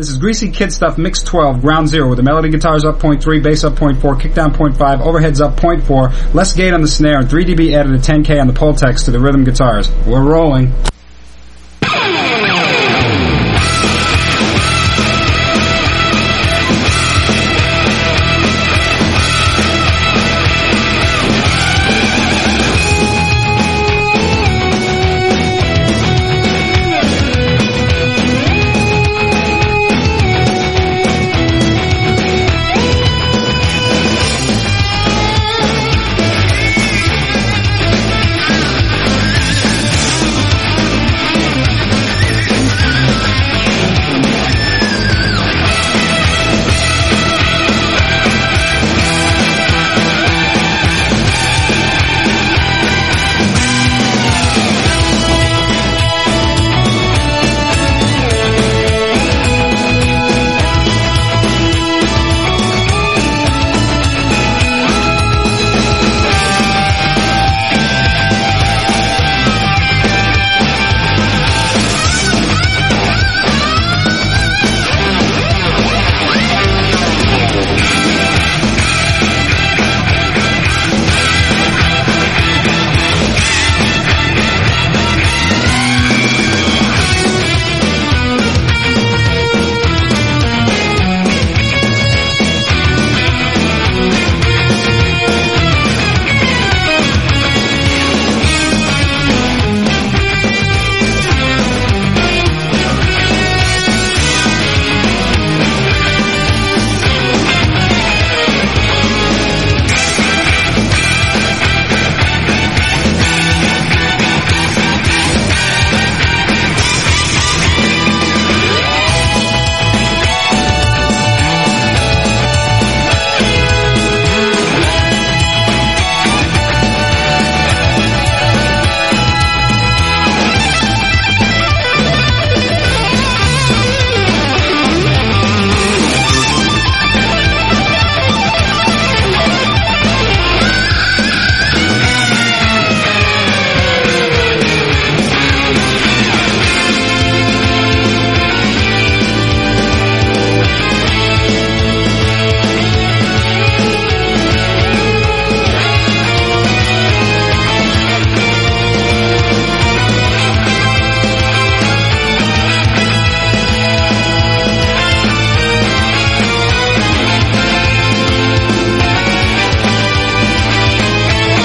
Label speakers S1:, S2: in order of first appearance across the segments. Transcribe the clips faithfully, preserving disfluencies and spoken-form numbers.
S1: This is Greasy Kid Stuff Mix twelve, Ground Zero, with the melody guitars up point three, bass up point four, kick down point five, overheads up point four, less gate on the snare, and three decibels added to ten K on the Pultex to the rhythm guitars. We're rolling.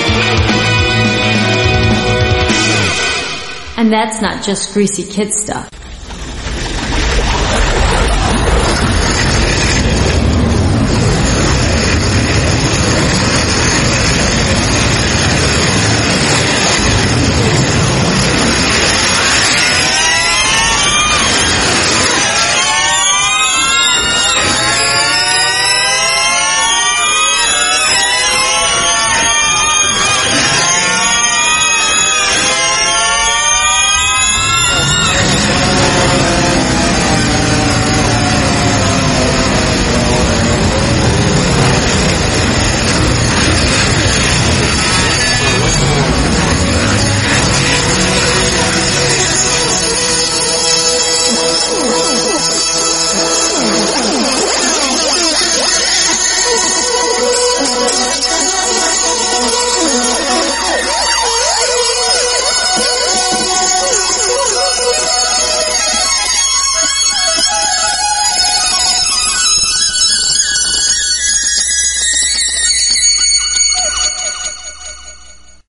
S2: And that's not just Greasy Kid Stuff.